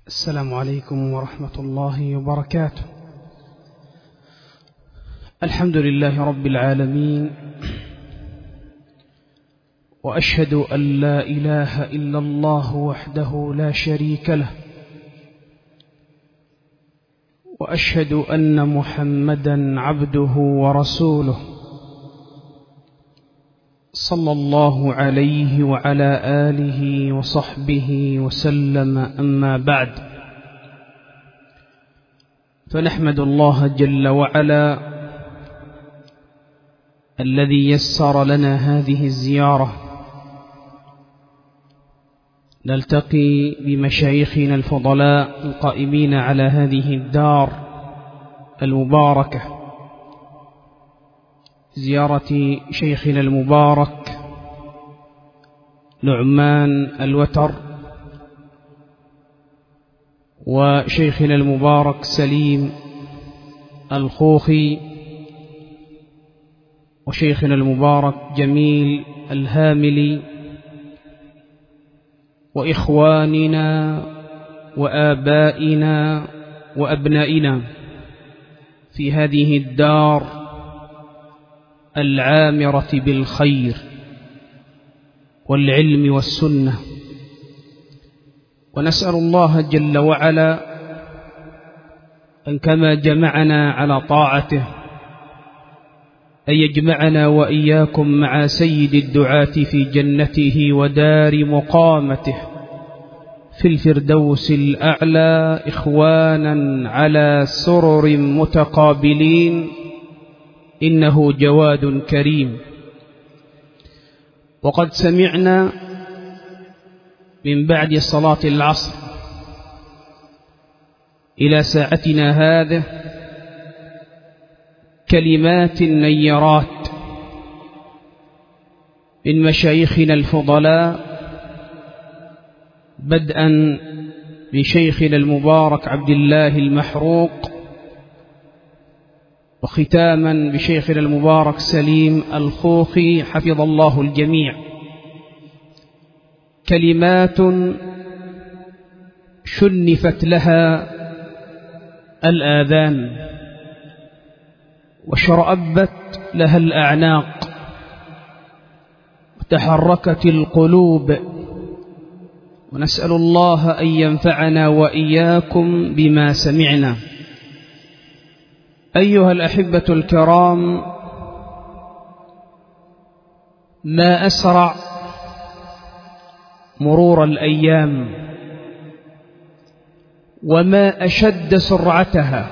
السلام عليكم ورحمة الله وبركاته. الحمد لله رب العالمين، وأشهد أن لا إله إلا الله وحده لا شريك له، وأشهد أن محمدا عبده ورسوله صلى الله عليه وعلى آله وصحبه وسلم. أما بعد، فنحمد الله جل وعلا الذي يسر لنا هذه الزيارة، نلتقي بمشايخنا الفضلاء القائمين على هذه الدار المباركة، زيارة شيخنا المبارك نعمان الوتر، وشيخنا المبارك سليم الخوخي، وشيخنا المبارك جميل الهاملي، وإخواننا وآبائنا وأبنائنا في هذه الدار العامرة بالخير والعلم والسنة. ونسأل الله جل وعلا أن كما جمعنا على طاعته أن يجمعنا وإياكم مع سيد الدعاة في جنته ودار مقامته في الفردوس الأعلى، إخوانا على سرر متقابلين، إنه جواد كريم. وقد سمعنا من بعد صلاة العصر إلى ساعتنا هذه كلمات نيرات من مشايخنا الفضلاء، بدءا بشيخنا المبارك عبد الله المحروق، وختاما بشيخنا المبارك سليم الخوخي حفظ الله الجميع. كلمات شنفت لها الآذان وشرأبت لها الأعناق وتحركت القلوب، ونسأل الله أن ينفعنا وإياكم بما سمعنا. أيها الأحبة الكرام، ما أسرع مرور الأيام، وما أشد سرعتها،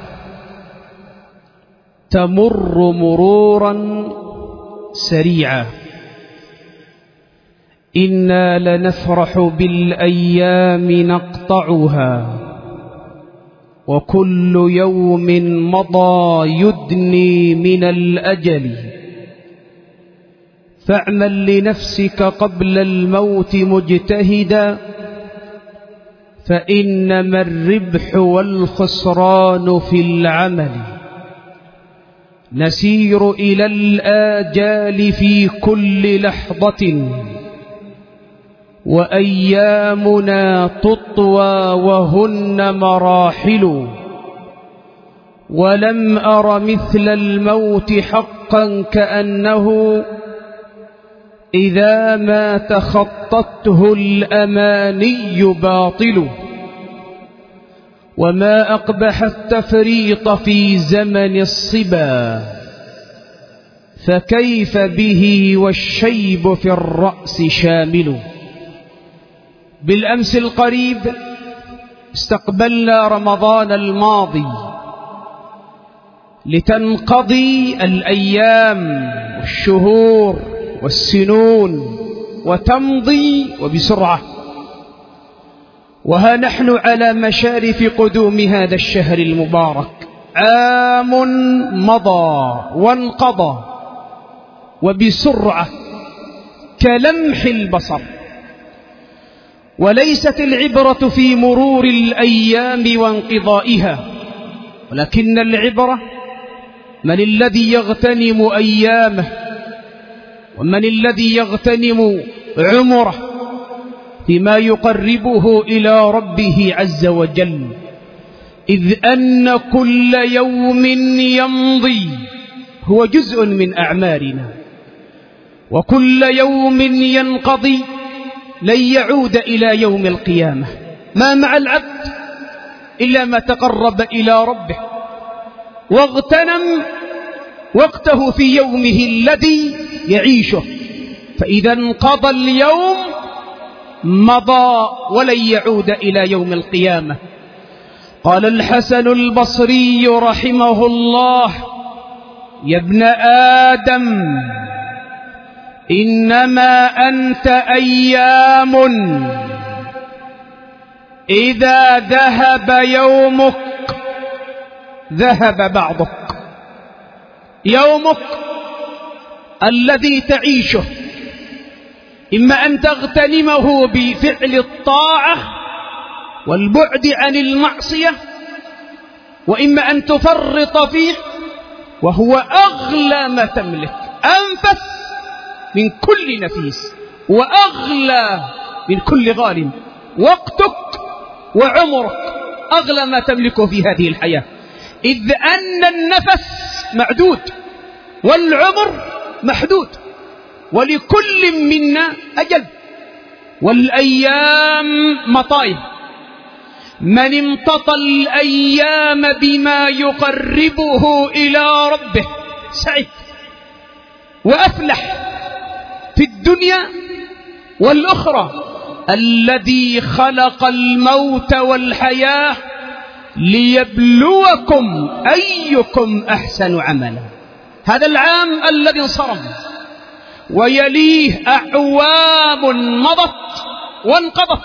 تمر مرورا سريعا. إنا لنفرح بالأيام نقطعها، وكل يوم مضى يدني من الأجل. فاعمل لنفسك قبل الموت مجتهدا، فإنما الربح والخسران في العمل. نسير إلى الآجال في كل لحظة، وأيامنا تطوى وهن مراحل. ولم أر مثل الموت حقا، كأنه إذا ما تخطته الأماني باطل. وما أقبح التفريط في زمن الصبا، فكيف به والشيب في الرأس شامل. بالأمس القريب استقبلنا رمضان الماضي، لتنقضي الأيام والشهور والسنون وتمضي وبسرعة. وها نحن على مشارف قدوم هذا الشهر المبارك، عام مضى وانقضى وبسرعة كلمح البصر. وليست العبرة في مرور الأيام وانقضائها، ولكن العبرة من الذي يغتنم أيامه، ومن الذي يغتنم عمره، فيما يقربه إلى ربه عز وجل، إذ أن كل يوم يمضي هو جزء من أعمارنا، وكل يوم ينقضي لن يعود إلى يوم القيامة. ما مع العبد إلا ما تقرب إلى ربه واغتنم وقته في يومه الذي يعيشه، فإذا انقضى اليوم مضى ولن يعود إلى يوم القيامة. قال الحسن البصري رحمه الله: يا ابن آدم إنما أنت أيام، إذا ذهب يومك ذهب بعضك. يومك الذي تعيشه إما أن تغتنمه بفعل الطاعة والبعد عن المعصية، وإما أن تفرط فيه وهو أغلى ما تملك، أنفس من كل نفيس وأغلى من كل غال. وقتك وعمرك أغلى ما تملكه في هذه الحياة، إذ أن النفس معدود والعمر محدود، ولكل منا أجل، والأيام مطايا. من امتطى الأيام بما يقربه إلى ربه سعد وأفلح في الدنيا والأخرى. الذي خلق الموت والحياة ليبلوكم أيكم أحسن عملا. هذا العام الذي انصرم ويليه أعوام مضت وانقضت،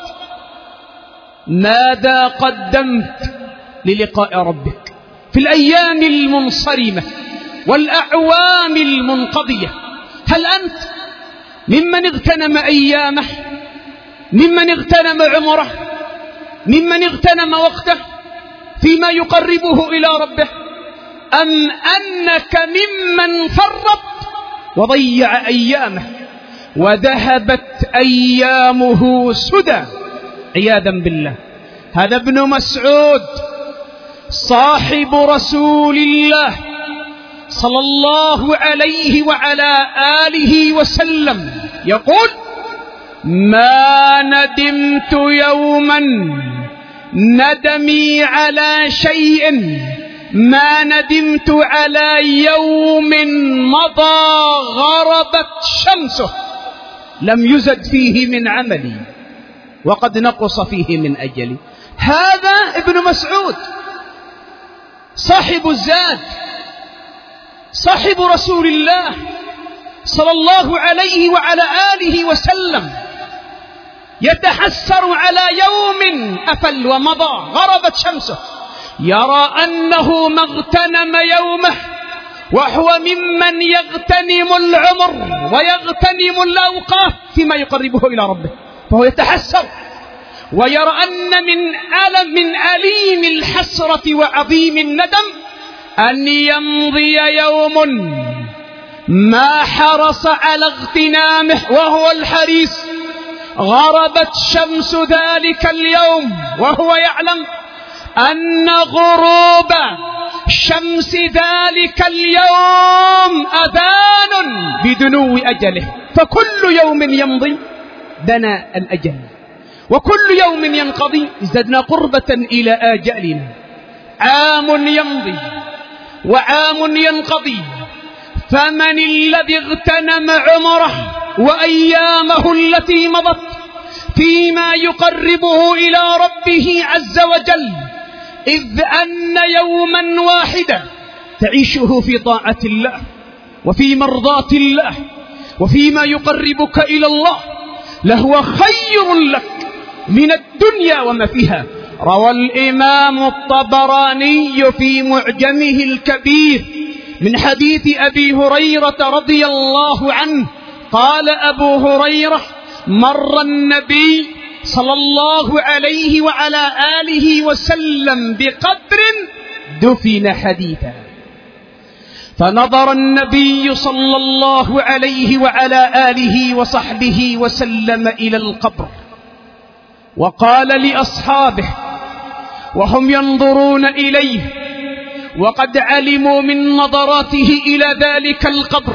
ماذا قدمت للقاء ربك في الأيام المنصرمة والأعوام المنقضية؟ هل أنت ممن اغتنم أيامه، ممن اغتنم عمره، ممن اغتنم وقته فيما يقربه إلى ربه، أم أنك ممن فرط وضيع أيامه وذهبت أيامه سدى عياذا بالله؟ هذا ابن مسعود صاحب رسول الله صلى الله عليه وعلى آله وسلم يقول: ما ندمت يوما ندمي على شيء ما ندمت على يوم مضى غربت شمسه لم يزد فيه من عملي وقد نقص فيه من أجلي. هذا ابن مسعود صاحب الزاد، صاحب رسول الله صلى الله عليه وعلى آله وسلم، يتحسر على يوم أفل ومضى غربت شمسه، يرى أنه ما اغتنم يومه، وهو ممن يغتنم العمر ويغتنم الأوقات فيما يقربه إلى ربه، فهو يتحسر ويرى أن من أليم الحسرة وعظيم الندم أن يمضي يوم ما حرص على اغتنامه وهو الحريص، غربت شمس ذلك اليوم وهو يعلم أن غروب شمس ذلك اليوم أذان بدنو أجله، فكل يوم يمضي دنا الأجل، وكل يوم ينقضي ازددنا قربة إلى آجالنا. عام يمضي وعام ينقضي، فمن الذي اغتنم عمره وأيامه التي مضت فيما يقربه إلى ربه عز وجل، إذ أن يوما واحدا تعيشه في طاعة الله وفي مرضاة الله وفيما يقربك إلى الله لهو خير لك من الدنيا وما فيها. روى الإمام الطبراني في معجمه الكبير من حديث أبي هريرة رضي الله عنه قال أبو هريرة: مر النبي صلى الله عليه وعلى آله وسلم بقبر دفن حديثا، فنظر النبي صلى الله عليه وعلى آله وصحبه وسلم إلى القبر وقال لأصحابه وهم ينظرون إليه وقد علموا من نظراته إلى ذلك القبر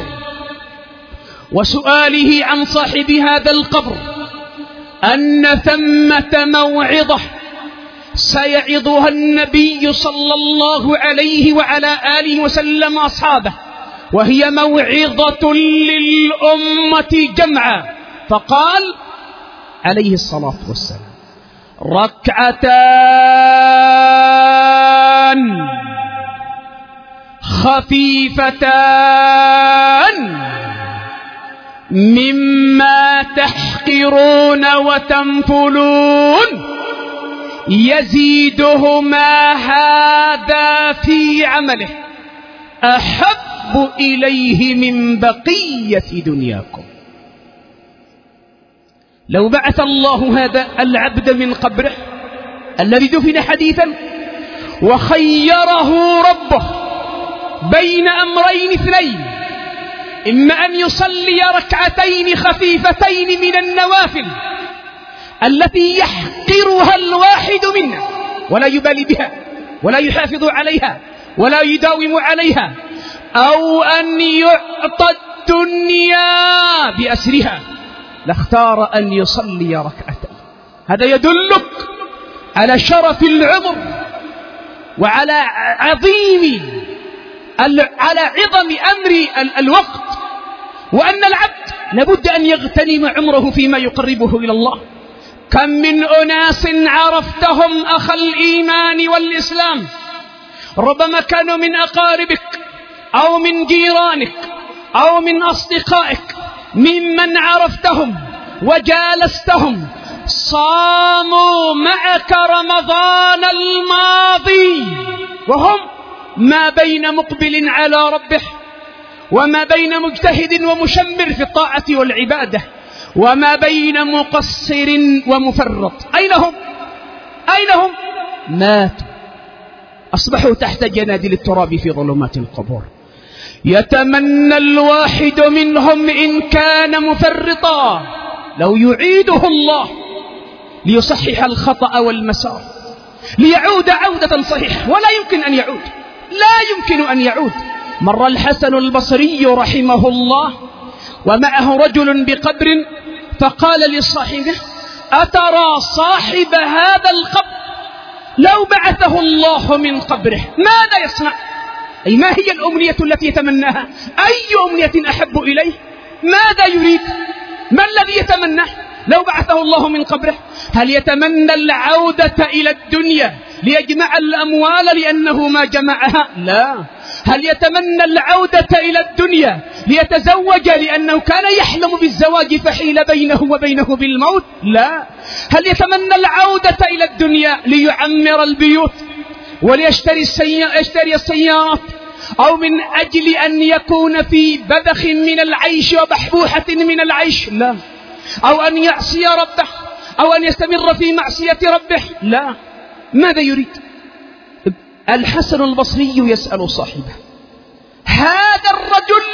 وسؤاله عن صاحب هذا القبر أن ثمة موعظة سيعظها النبي صلى الله عليه وعلى آله وسلم أصحابه، وهي موعظة للأمة جمعا. فقال عليه الصلاة والسلام: ركعتان خفيفتان مما تحقرون وتنفلون يزيدهما هذا في عمله أحب إليه من بقية دنياكم. لو بعث الله هذا العبد من قبره الذي دفن حديثا وخيره ربه بين أمرين اثنين، إما أن يصلي ركعتين خفيفتين من النوافل التي يحقرها الواحد منا ولا يبالي بها ولا يحافظ عليها ولا يداوم عليها، أو أن يعطى الدنيا بأسرها، لاختار أن يصلي ركعتين. هذا يدلك على شرف العمر وعلى على عظم أمر الوقت، وأن العبد لابد أن يغتنم عمره فيما يقربه إلى الله. كم من أناس عرفتهم أخ الإيمان والإسلام، ربما كانوا من أقاربك أو من جيرانك أو من أصدقائك، ممن عرفتهم وجالستهم صاموا معك رمضان الماضي وهم ما بين مقبل على ربه وما بين مجتهد ومشمر في الطاعة والعبادة وما بين مقصر ومفرط. أين هم؟ ماتوا، أصبحوا تحت جنادل التراب في ظلمات القبور. يتمنى الواحد منهم إن كان مفرطا لو يعيده الله ليصحح الخطأ والمسار، ليعود عودة صحيحة، ولا يمكن أن يعود. مر الحسن البصري رحمه الله ومعه رجل بقبر، فقال لصاحبه: أترى صاحب هذا القبر لو بعثه الله من قبره ماذا يصنع؟ أي ما هي الأمنية التي يتمناها؟ أي أمنية أحب إليه؟ ماذا يريد؟ ما الذي يتمناه لو بعثه الله من قبره؟ هل يتمنى العودة إلى الدنيا ليجمع الأموال لأنه ما جمعها؟ لا. هل يتمنى العودة إلى الدنيا ليتزوج لأنه كان يحلم بالزواج فحيل بينه وبينه بالموت؟ لا. هل يتمنى العودة إلى الدنيا ليعمر البيوت وليشتري السيارات، أو من أجل أن يكون في بذخ من العيش وبحبوحة من العيش؟ لا. أو أن يعصي ربه أو أن يستمر في معصية ربه؟ لا. ماذا يريد؟ الحسن البصري يسأل صاحبه: هذا الرجل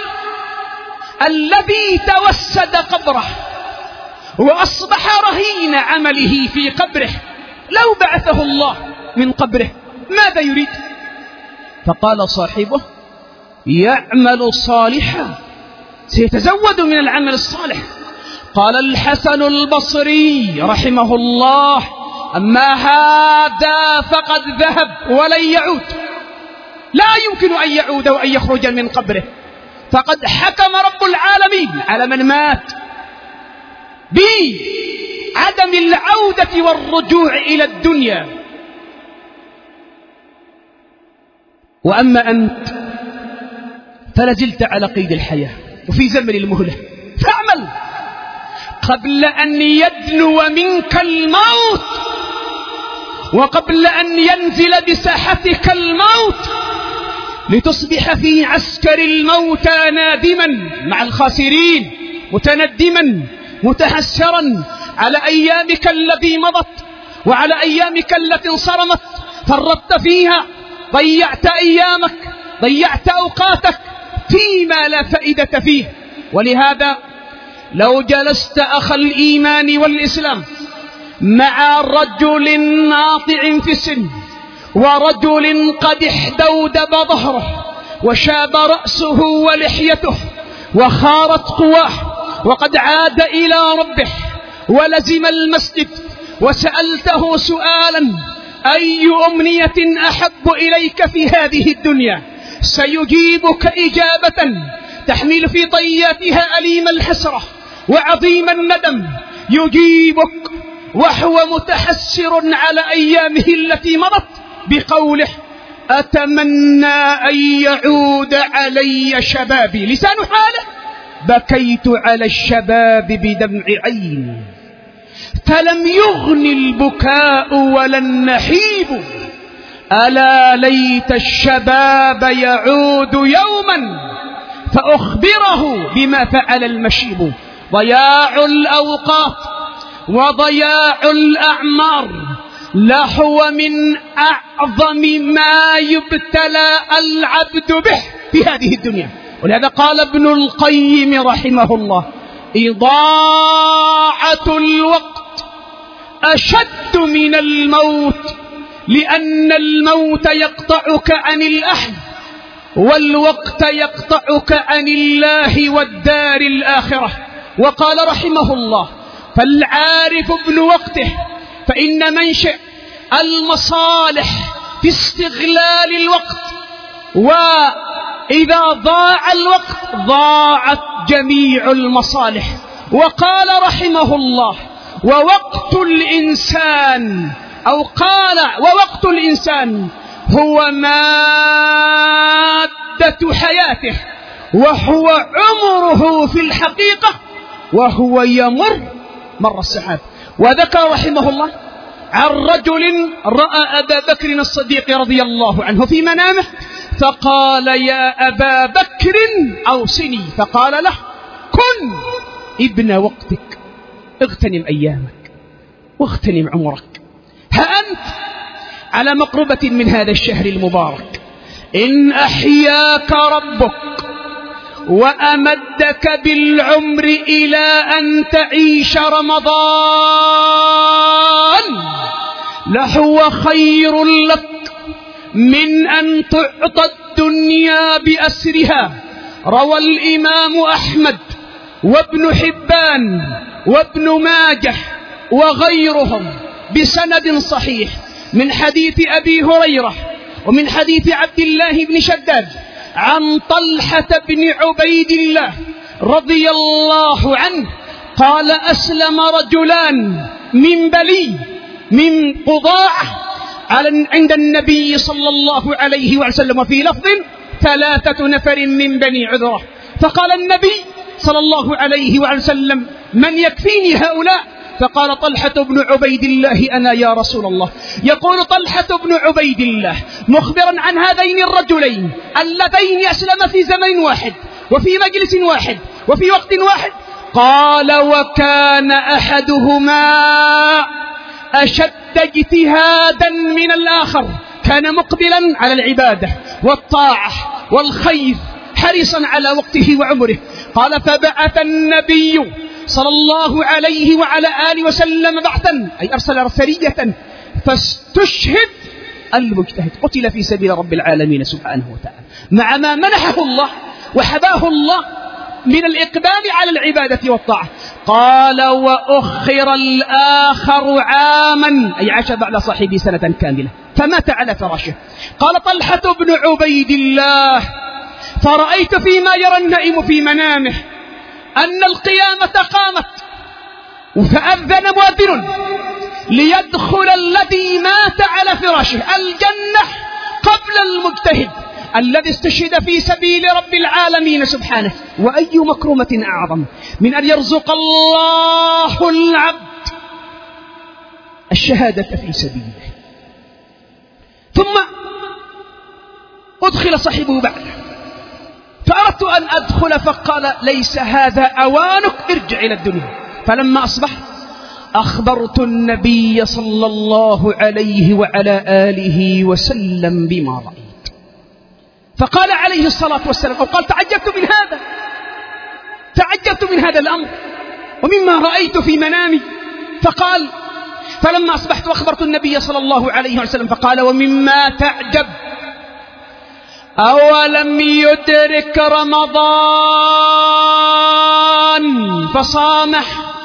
الذي توسد قبره وأصبح رهين عمله في قبره لو بعثه الله من قبره ماذا يريد؟ فقال صاحبه: يعمل صالحا، سيتزود من العمل الصالح. قال الحسن البصري رحمه الله: أما هذا فقد ذهب ولن يعود، لا يمكن أن يعود وأن يخرج من قبره، فقد حكم رب العالمين على من مات بعدم العودة والرجوع إلى الدنيا. وأما أنت فلازلت على قيد الحياة وفي زمن المهلة، فاعمل قبل أن يدنو منك الموت وقبل أن ينزل بساحتك الموت، لتصبح في عسكر الموتى نادما مع الخاسرين، متندما متحسرا على أيامك التي مضت وعلى أيامك التي انصرمت، فرطت فيها، ضيعت أيامك، ضيعت أوقاتك فيما لا فائدة فيه. ولهذا لو جلست أخ الإيمان والإسلام مع رجل ناطع في السن ورجل قد احدودب ظهره وشاب رأسه ولحيته وخارت قواه، وقد عاد إلى ربه ولزم المسجد، وسألته سؤالا: أي أمنية أحب إليك في هذه الدنيا؟ سيجيبك إجابة تحمل في طياتها أليم الحسرة وعظيم الندم. يجيبك وهو متحسر على أيامه التي مضت بقوله: أتمنى أن يعود علي شبابي. لسان حاله: بكيت على الشباب بدمع عين، فلم يغن البكاء ولا النحيب، ألا ليت الشباب يعود يوما فأخبره بما فعل المشيب. ضياع الأوقات وضياع الأعمار لهو من أعظم ما يبتلى العبد به في هذه الدنيا. ولهذا قال ابن القيم رحمه الله: إضاعة الوقت أشد من الموت، لأن الموت يقطعك عن الأهل، والوقت يقطعك عن الله والدار الآخرة. وقال رحمه الله: فالعارف ابن وقته، فإن منشأ المصالح في استغلال الوقت، وإذا ضاع الوقت ضاعت جميع المصالح. وقال رحمه الله: ووقت الإنسان، أو قال: ووقت الإنسان هو مادة حياته، وهو عمره في الحقيقة، وهو يمر مر السحاب. وذكر رحمه الله عن رجل رأى أبا بكر الصديق رضي الله عنه في منامه، فقال: يا أبا بكر أوصني. فقال له: كن ابن وقتك، اغتنم أيامك واغتنم عمرك. ها أنت على مقربة من هذا الشهر المبارك، إن أحياك ربك وأمدك بالعمر إلى أن تعيش رمضان لهو خير لك من أن تعطى الدنيا بأسرها. روى الإمام أحمد وابن حبان وابن ماجه وغيرهم بسند صحيح من حديث أبي هريرة ومن حديث عبد الله بن شداد عن طلحة بن عبيد الله رضي الله عنه قال: أسلم رجلان من بلي من قضاعة عند النبي صلى الله عليه وسلم، وفي لفظ: 3 نفر من بني عذرة. فقال النبي صلى الله عليه وسلم: من يكفيني هؤلاء؟ فقال طلحة بن عبيد الله: أنا يا رسول الله. يقول طلحة بن عبيد الله مخبرا عن هذين الرجلين اللذين أسلم في زمن واحد وفي مجلس واحد وفي وقت واحد، قال: وكان أحدهما أشد اجتهادا من الآخر، كان مقبلا على العبادة والطاعة والخير حريصا على وقته وعمره. قال: فبعث النبي صلى الله عليه وعلى آله وسلم بعثا، أي أرسل سرية، فاستشهد المجتهد، قتل في سبيل رب العالمين سبحانه وتعالى، مع ما منحه الله وحباه الله من الإقبال على العبادة والطاعة. قال: وأخر الآخر عاما، أي عاش بعد صاحبه سنة كاملة، فمات على فراشه. قال طلحة بن عبيد الله: فرأيت فيما يرى النائم في منامه أن القيامة قامت، فأذن مؤذن ليدخل الذي مات على فراشه الجنة قبل المجتهد الذي استشهد في سبيل رب العالمين سبحانه. وأي مكرمة أعظم من أن يرزق الله العبد الشهادة في سبيله، ثم أدخل صاحبه بعده، فأردت أن أدخل فقال: ليس هذا أوانك، ارجع إلى الدنيا. فلما أصبح أخبرت النبي صلى الله عليه وعلى آله وسلم بما رأيت، فقال عليه الصلاة والسلام، أو قال: تعجبت من هذا الأمر ومما رأيت في منامي. فقال: فلما أصبحت وأخبرت النبي صلى الله عليه وسلم فقال: ومما تعجب أولم يدرك رمضان فصامح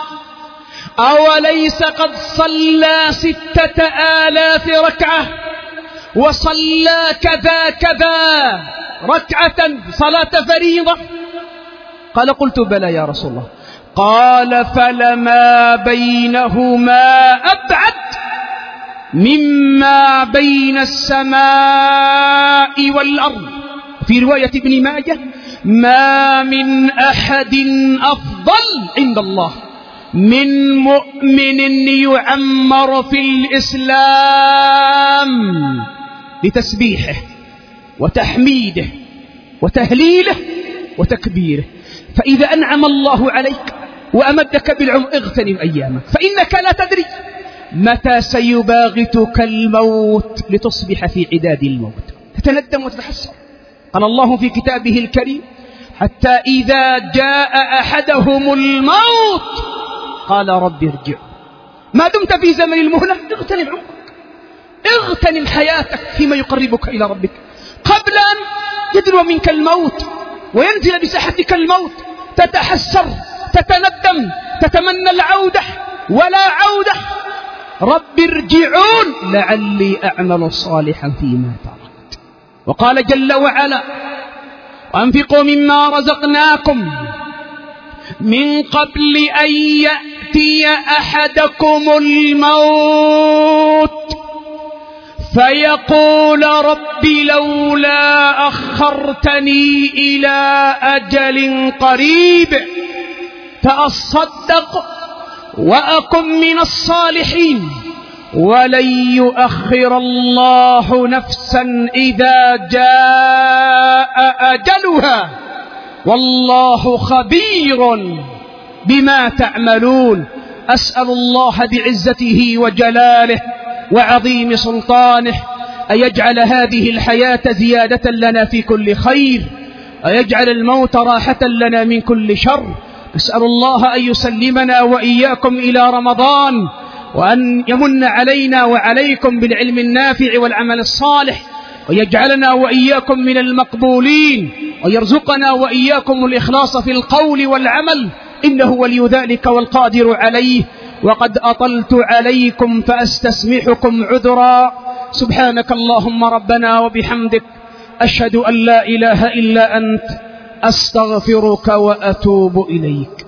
أوليس قد صلى 6000 ركعة وصلى كذا كذا ركعة صلاة فريضة؟ قال: قلت: بلى يا رسول الله. قال: فلما بينهما أبعد مما بين السماء والأرض. في رواية ابن ماجه: ما من أحد أفضل عند الله من مؤمن يعمر في الإسلام لتسبيحه وتحميده وتهليله وتكبيره. فإذا أنعم الله عليك وأمدك بالعمر اغتنم أيامك، فإنك لا تدري متى سيباغتك الموت لتصبح في عداد الموت تتندم وتتحسر. قال الله في كتابه الكريم: حتى إذا جاء أحدهم الموت قال رب ارجع. ما دمت في زمن المهلة اغتنم عمرك، اغتنم حياتك فيما يقربك إلى ربك قبل أن يدنو منك الموت وينزل بساحتك الموت، تتحسر، تتندم، تتمنى العودة ولا عودة. رب ارجعون لعلي أعمل صالحا فيما تركت. وقال جل وعلا: وأنفقوا مما رزقناكم من قبل أن يأتي أحدكم الموت فيقول رب لولا أخرتني إلى أجل قريب فأصدق وأكن من الصالحين ولن يؤخر الله نفسا إذا جاء أجلها والله خبير بما تعملون. أسأل الله بعزته وجلاله وعظيم سلطانه أن يجعل هذه الحياة زيادة لنا في كل خير، أن يجعل الموت راحة لنا من كل شر. نسأل الله أن يسلمنا وإياكم إلى رمضان، وأن يمن علينا وعليكم بالعلم النافع والعمل الصالح، ويجعلنا وإياكم من المقبولين، ويرزقنا وإياكم الإخلاص في القول والعمل، إنه ولي ذلك والقادر عليه. وقد أطلت عليكم فأستسمحكم عذرا. سبحانك اللهم ربنا وبحمدك، أشهد أن لا إله إلا أنت، أستغفرك وأتوب إليك.